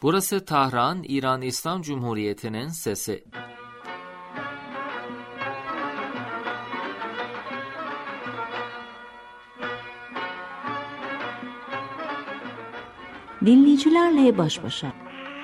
Burası Tahran, İran İslam Cumhuriyeti'nin sesi. Dinleyicilerle baş başa.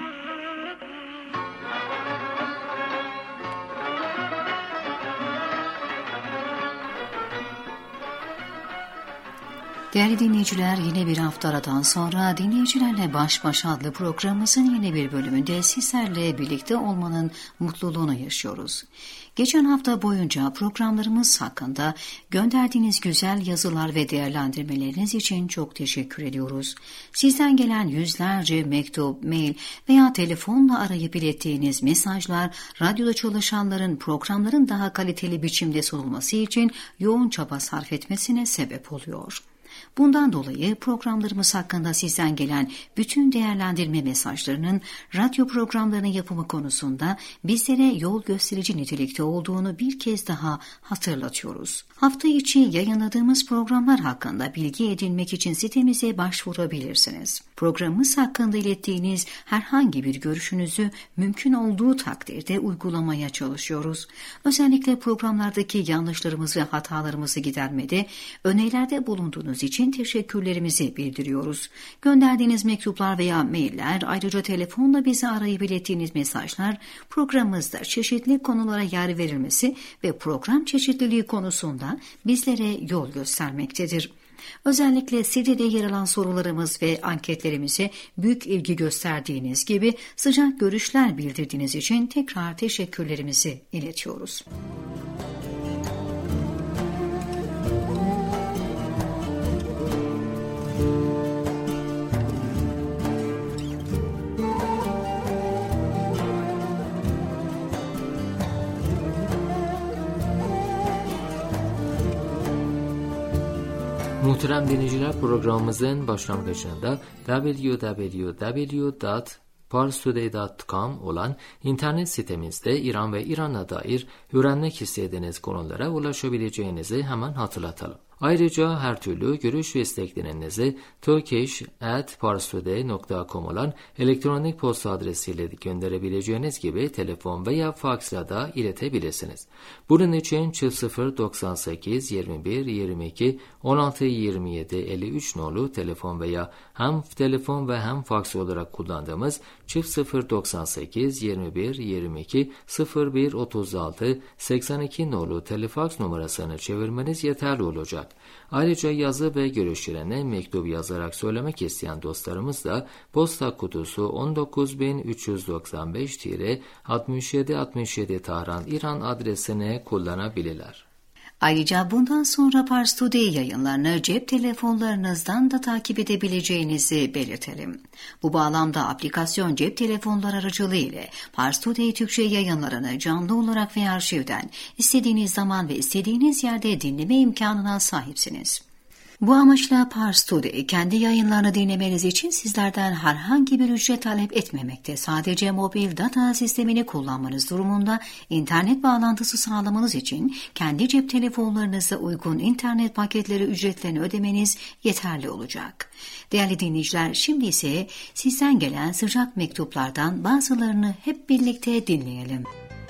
Değerli dinleyiciler, yine bir hafta aradan sonra Dinleyicilerle Baş Başa adlı programımızın yeni bir bölümünde sizlerle birlikte olmanın mutluluğunu yaşıyoruz. Geçen hafta boyunca programlarımız hakkında gönderdiğiniz güzel yazılar ve değerlendirmeleriniz için çok teşekkür ediyoruz. Sizden gelen yüzlerce mektup, mail veya telefonla arayıp ilettiğiniz mesajlar, radyoda çalışanların programların daha kaliteli biçimde sunulması için yoğun çaba sarf etmesine sebep oluyor. Bundan dolayı programlarımız hakkında sizden gelen bütün değerlendirme mesajlarının radyo programlarının yapımı konusunda bizlere yol gösterici nitelikte olduğunu bir kez daha hatırlatıyoruz. Hafta içi yayınladığımız programlar hakkında bilgi edinmek için sitemize başvurabilirsiniz. Programımız hakkında ilettiğiniz herhangi bir görüşünüzü mümkün olduğu takdirde uygulamaya çalışıyoruz. Özellikle programlardaki yanlışlarımız ve hatalarımızı gidermede önerilerde bulunduğunuz için teşekkürlerimizi bildiriyoruz. Gönderdiğiniz mektuplar veya mailler, ayrıca telefonla bizi arayıp ilettiğiniz mesajlar programımızda çeşitli konulara yer verilmesi ve program çeşitliliği konusunda bizlere yol göstermektedir. Özellikle CD'de yer alan sorularımız ve anketlerimize büyük ilgi gösterdiğiniz gibi sıcak görüşler bildirdiğiniz için tekrar teşekkürlerimizi iletiyoruz. Muhterem dinleyiciler, programımızın başlangıcında www.parstoday.com olan internet sitemizde İran ve İran'a dair öğrenmek istediğiniz konulara ulaşabileceğinizi hemen hatırlatalım. Ayrıca her türlü görüş ve isteklerinizi turkish@parstoday.com olan elektronik posta adresiyle gönderebileceğiniz gibi telefon veya faksla da iletebilirsiniz. Bunun için 0098 21 22 16 27 53 nolu telefon veya hem telefon ve hem faks olarak kullandığımız 0098 21 22 01 36 82 nolu telefaks numarasını çevirmeniz yeterli olacak. Ayrıca yazı ve görüşlerine mektup yazarak söylemek isteyen dostlarımız da posta kutusu 19395-6767 Tahran, İran adresini kullanabilirler. Ayrıca bundan sonra Pars Today yayınlarını cep telefonlarınızdan da takip edebileceğinizi belirtelim. Bu bağlamda aplikasyon cep telefonları aracılığı ile Pars Today Türkçe yayınlarını canlı olarak ve arşivden istediğiniz zaman ve istediğiniz yerde dinleme imkanına sahipsiniz. Bu amaçla Pars Today kendi yayınlarını dinlemeniz için sizlerden herhangi bir ücret talep etmemekte. Sadece mobil data sistemini kullanmanız durumunda internet bağlantısı sağlamanız için kendi cep telefonlarınıza uygun internet paketleri ücretlerini ödemeniz yeterli olacak. Değerli dinleyiciler, şimdi ise sizden gelen sıcak mektuplardan bazılarını hep birlikte dinleyelim.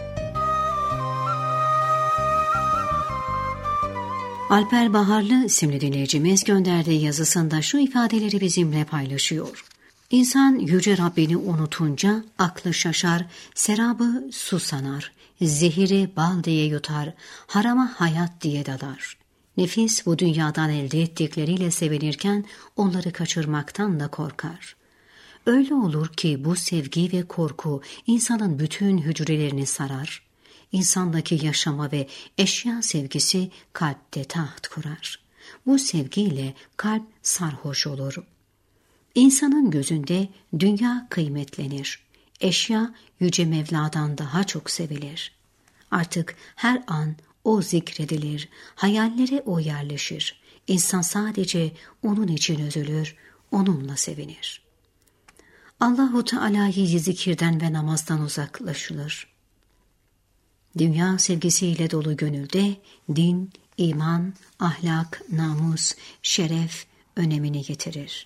Alper Baharlı isimli dinleyicimiz gönderdiği yazısında şu ifadeleri bizimle paylaşıyor. İnsan yüce Rabbini unutunca aklı şaşar, serabı su sanar, zehiri bal diye yutar, harama hayat diye dalar. Nefis bu dünyadan elde ettikleriyle sevinirken onları kaçırmaktan da korkar. Öyle olur ki bu sevgi ve korku insanın bütün hücrelerini sarar. İnsandaki yaşama ve eşya sevgisi kalpte taht kurar. Bu sevgiyle kalp sarhoş olur. İnsanın gözünde dünya kıymetlenir. Eşya Yüce Mevla'dan daha çok sevilir. Artık her an o zikredilir, hayallere o yerleşir. İnsan sadece onun için üzülür, onunla sevinir. Allah-u Teala'yı zikirden ve namazdan uzaklaşılır. Dünya sevgisiyle dolu gönülde din, iman, ahlak, namus, şeref önemini getirir.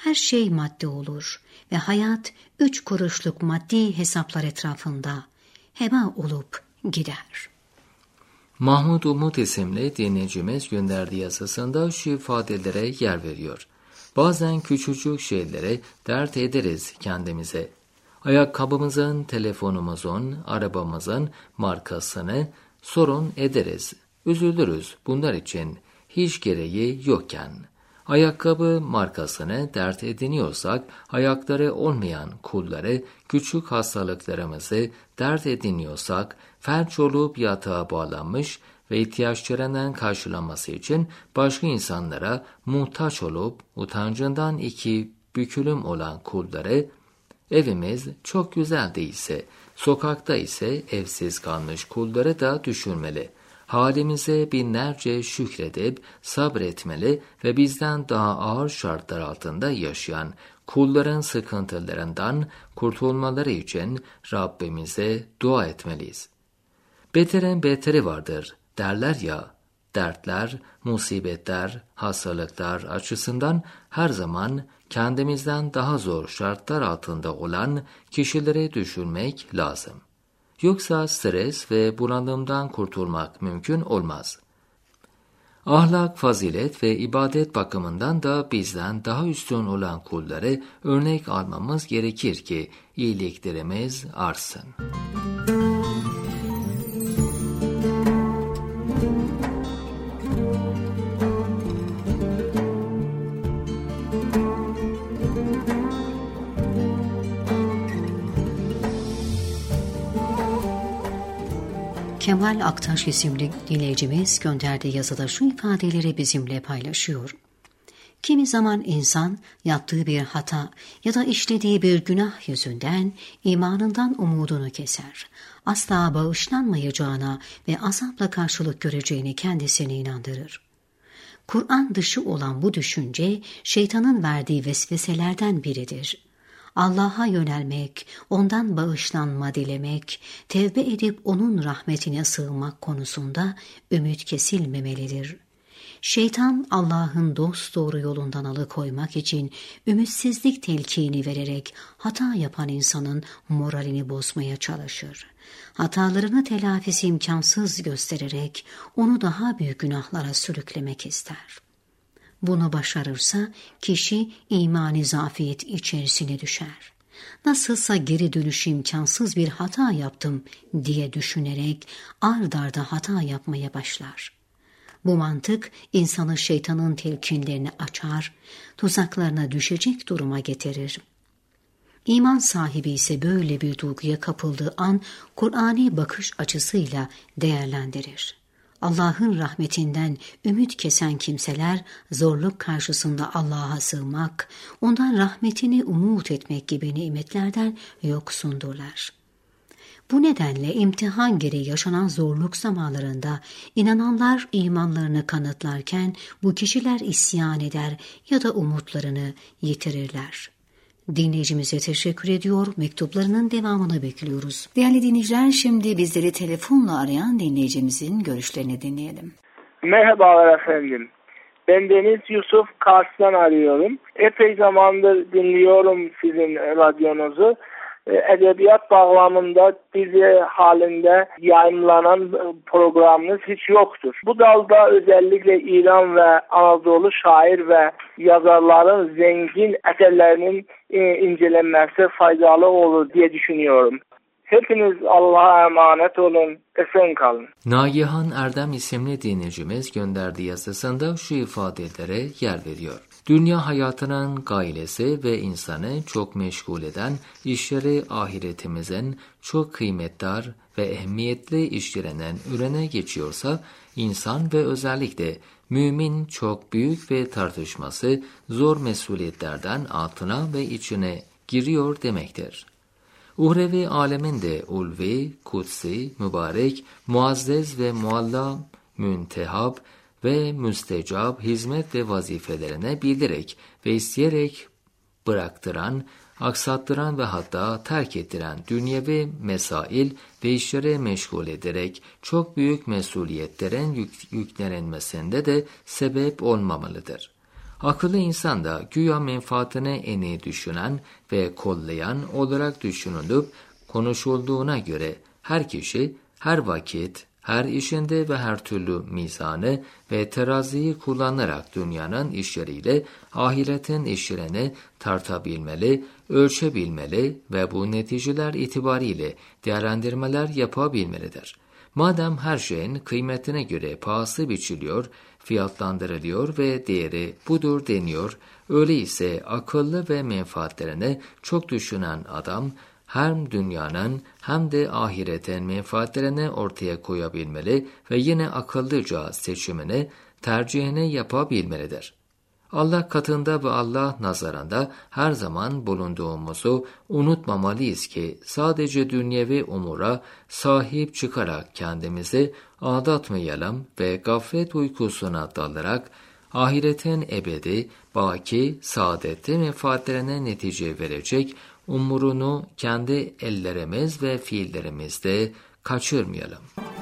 Her şey madde olur ve hayat 3 kuruşluk maddi hesaplar etrafında heba olup gider. Mahmut Umut isimli dinleyicimiz gönderdiği yazısında şu ifadelere yer veriyor. Bazen küçücük şeylere dert ederiz kendimize. Ayakkabımızın, telefonumuzun, arabamızın markasını sorun ederiz. Üzülürüz bunlar için hiç gereği yokken. Ayakkabı markasını dert ediniyorsak, ayakları olmayan kulları, küçük hastalıklarımızı dert ediniyorsak, felç olup yatağa bağlanmış ve ihtiyaçlarının karşılanması için başka insanlara muhtaç olup utancından iki bükülüm olan kulları, evimiz çok güzel değilse, sokakta ise evsiz kalmış kulları da düşünmeli. Halimize binlerce şükredip sabretmeli ve bizden daha ağır şartlar altında yaşayan kulların sıkıntılarından kurtulmaları için Rabbimize dua etmeliyiz. Beterin beteri vardır derler ya, dertler, musibetler, hastalıklar açısından her zaman kendimizden daha zor şartlar altında olan kişileri düşünmek lazım. Yoksa stres ve bunalımdan kurtulmak mümkün olmaz. Ahlak, fazilet ve ibadet bakımından da bizden daha üstün olan kulları örnek almamız gerekir ki iyiliklerimiz artsın. Kemal Aktaş isimli dinleyicimiz gönderdiği yazıda şu ifadeleri bizimle paylaşıyor. Kimi zaman insan yaptığı bir hata ya da işlediği bir günah yüzünden imanından umudunu keser. Asla bağışlanmayacağına ve azapla karşılık göreceğini kendisine inandırır. Kur'an dışı olan bu düşünce şeytanın verdiği vesveselerden biridir. Allah'a yönelmek, ondan bağışlanma dilemek, tevbe edip onun rahmetine sığınmak konusunda ümit kesilmemelidir. Şeytan Allah'ın dosdoğru yolundan alıkoymak için ümitsizlik telkini vererek hata yapan insanın moralini bozmaya çalışır. Hatalarını telafisi imkansız göstererek onu daha büyük günahlara sürüklemek ister. Bunu başarırsa kişi imani zafiyet içerisine düşer. Nasılsa geri dönüşü imkansız bir hata yaptım diye düşünerek ard arda hata yapmaya başlar. Bu mantık insanı şeytanın telkinlerini açar, tuzaklarına düşecek duruma getirir. İman sahibi ise böyle bir duyguya kapıldığı an Kur'ani bakış açısıyla değerlendirir. Allah'ın rahmetinden ümit kesen kimseler zorluk karşısında Allah'a sığınmak, ondan rahmetini umut etmek gibi nimetlerden yoksundurlar. Bu nedenle imtihan gereği yaşanan zorluk zamanlarında inananlar imanlarını kanıtlarken bu kişiler isyan eder ya da umutlarını yitirirler. Dinleyicimize teşekkür ediyor, mektuplarının devamını bekliyoruz. Değerli dinleyiciler, şimdi bizleri telefonla arayan dinleyicimizin görüşlerini dinleyelim. Merhabalar efendim. Ben Deniz Yusuf, Kars'tan arıyorum. Epey zamandır dinliyorum sizin radyonuzu. Edebiyat bağlamında dizi halinde yayınlanan programınız hiç yoktur. Bu dalda özellikle İran ve Anadolu şair ve yazarların zengin eserlerinin incelenmesi faydalı olur diye düşünüyorum. Hepiniz Allah'a emanet olun, esen kalın. Nagihan Erdem isimli dinleyicimiz gönderdiği yazısında şu ifadelere yer veriyor. Dünya hayatının gailesi ve insanı çok meşgul eden işleri ahiretimizin çok kıymetdar ve ehemmiyetli işlerinden ürene geçiyorsa, insan ve özellikle mümin çok büyük ve tartışması zor mesuliyetlerden altına ve içine giriyor demektir. Uhrevi alemin de ulvi, kutsi, mübarek, muazzez ve mualla, müntehab ve müstecab hizmet ve vazifelerine bilerek ve isteyerek bıraktıran, aksattıran ve hatta terk ettiren dünyevi mesail ve işlere meşgul ederek çok büyük mesuliyetlerin yüklenilmesinde de sebep olmamalıdır. Akıllı insan da güya menfaatine en iyi düşünen ve kollayan olarak düşünülüp konuşulduğuna göre her kişi, her vakit, her işinde ve her türlü mizanı ve teraziyi kullanarak dünyanın işleriyle ahiretin işlerini tartabilmeli, ölçebilmeli ve bu neticeler itibariyle değerlendirmeler yapabilmelidir. Madem her şeyin kıymetine göre pahası biçiliyor, fiyatlandırılıyor ve değeri budur deniyor, öyleyse akıllı ve menfaatlerine çok düşünen adam, hem dünyanın hem de ahiretin menfaatlerini ortaya koyabilmeli ve yine akıllıca seçimini, tercihini yapabilmelidir. Allah katında ve Allah nazarında her zaman bulunduğumuzu unutmamalıyız ki sadece dünyevi umura sahip çıkarak kendimizi aldatmayalım ve gaflet uykusuna dalarak ahiretin ebedi, baki, saadetli menfaatlerine netice verecek umurunu kendi ellerimiz ve fiillerimizde kaçırmayalım.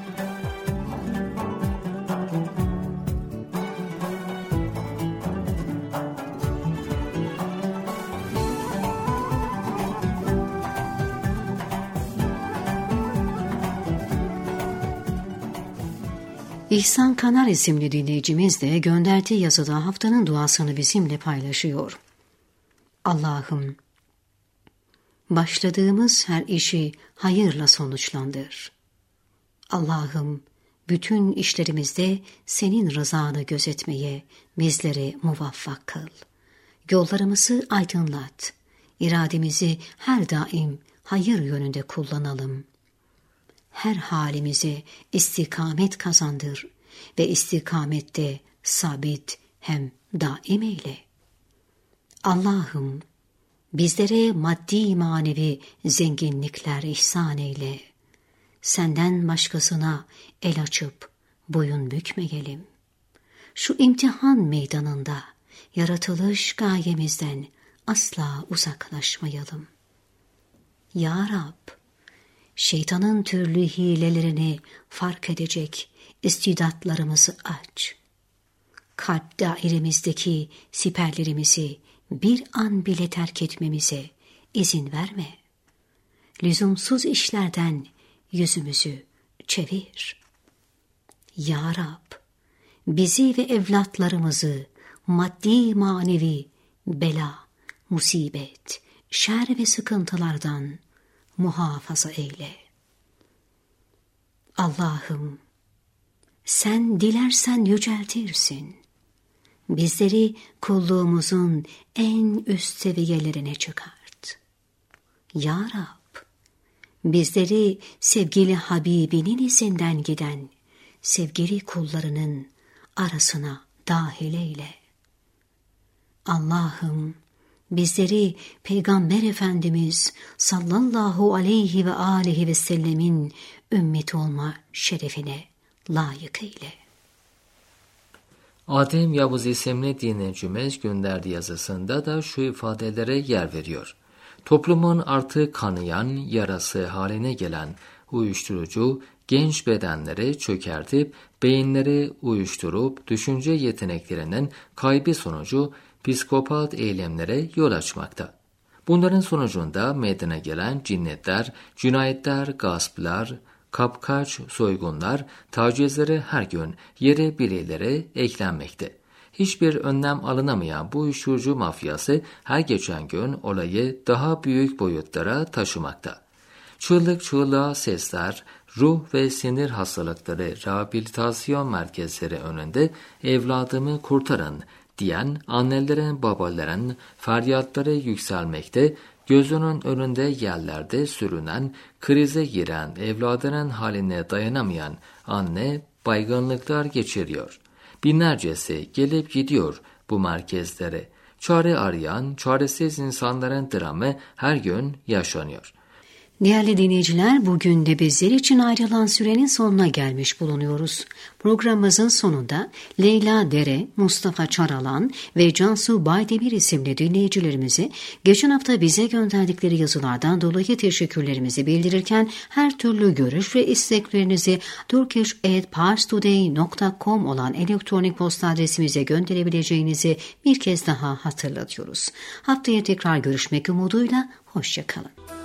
İhsan Kanar isimli dinleyicimiz de gönderdiği yazıda haftanın duasını bizimle paylaşıyor. Allah'ım, başladığımız her işi hayırla sonuçlandır. Allah'ım, bütün işlerimizde senin rızanı gözetmeye bizleri muvaffak kıl. Yollarımızı aydınlat. İrademizi her daim hayır yönünde kullanalım. Her halimize istikamet kazandır ve istikamette sabit hem daim eyle. Allah'ım, bizlere maddi manevi zenginlikler ihsan eyle. Senden başkasına el açıp boyun bükmeyelim. Şu imtihan meydanında yaratılış gayemizden asla uzaklaşmayalım. Ya Rab, şeytanın türlü hilelerini fark edecek istidatlarımızı aç. Kalp dairemizdeki siperlerimizi bir an bile terk etmemize izin verme. Lüzumsuz işlerden yüzümüzü çevir. Ya Rab, bizi ve evlatlarımızı maddi manevi bela, musibet, şer ve sıkıntılardan muhafaza eyle. Allah'ım, sen dilersen yüceltirsin. Bizleri kulluğumuzun en üst seviyelerine çıkart. Ya Rab, bizleri sevgili Habibinin izinden giden sevgili kullarının arasına dahil eyle. Allah'ım, bizleri Peygamber Efendimiz sallallahu aleyhi ve aleyhi ve sellemin ümmeti olma şerefine layık eyle. Adem Yavuz isimli dinleyicimiz gönderdiği yazısında da şu ifadelere yer veriyor. Toplumun artık kanayan yarası haline gelen uyuşturucu genç bedenleri çökertip beyinleri uyuşturup düşünce yeteneklerinin kaybı sonucu psikopat eylemlere yol açmakta. Bunların sonucunda meydana gelen cinnetler, cinayetler, gasplar, kapkaç, soygunlar, tacizleri her gün yere bireylere eklenmekte. Hiçbir önlem alınamayan bu uyuşturucu mafyası her geçen gün olayı daha büyük boyutlara taşımakta. Çığlık çığlığa sesler, ruh ve sinir hastalıkları rehabilitasyon merkezleri önünde evladımı kurtarın diyen annelerin babaların feryatları yükselmekte, gözünün önünde yerlerde sürünen, krize giren evladının haline dayanamayan anne baygınlıklar geçiriyor. Binlercesi gelip gidiyor bu merkezlere. Çare arayan, çaresiz insanların dramı her gün yaşanıyor. Değerli dinleyiciler, bugün de bizler için ayrılan sürenin sonuna gelmiş bulunuyoruz. Programımızın sonunda Leyla Dere, Mustafa Çaralan ve Cansu Baydemir isimli dinleyicilerimize geçen hafta bize gönderdikleri yazılardan dolayı teşekkürlerimizi bildirirken her türlü görüş ve isteklerinizi turkish@parstoday.com olan elektronik posta adresimize gönderebileceğinizi bir kez daha hatırlatıyoruz. Haftaya tekrar görüşmek umuduyla, hoşça kalın.